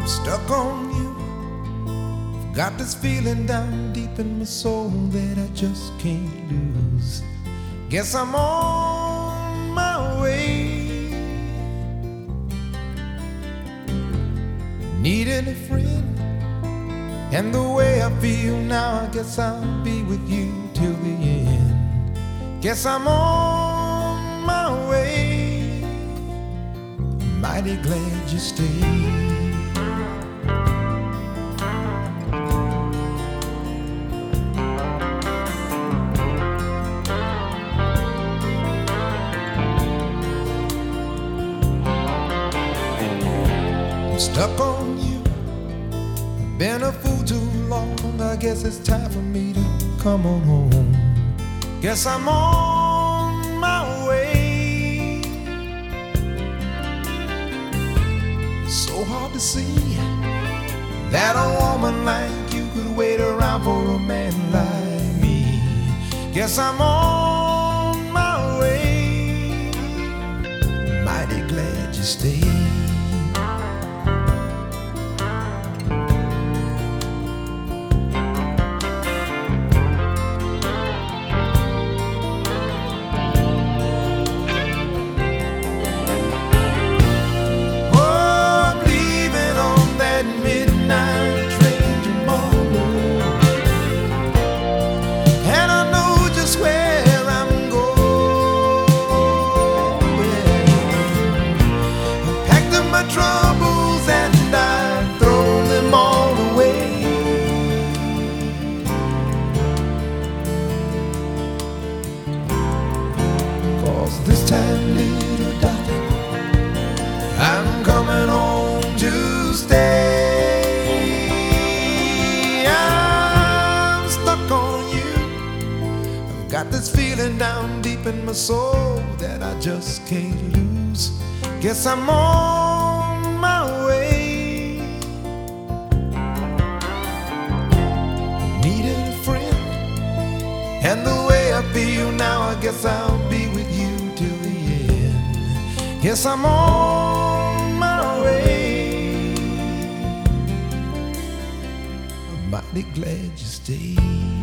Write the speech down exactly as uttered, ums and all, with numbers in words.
Stuck on you. Got this feeling down deep in my soul that I just can't lose. Guess I'm on my way. Needing a friend, and the way I feel now, I guess I'll be with you till the end. Guess I'm on my way. Mighty glad you stayed. Stuck on you, been a fool too long. I guess it's time for me to come on home. Guess I'm on my way. So hard to see that a woman like you could wait around for a man like me. Guess I'm on my way. Mighty glad you stayed. This time, little darling, I'm coming home to stay. I'm stuck on you. I've got this feeling down deep in my soul that I just can't lose. Guess I'm on my way. Needed a friend, and the way I feel now, I guess I'll be with you till the end. Guess I'm on my way. I'm mighty glad you stayed.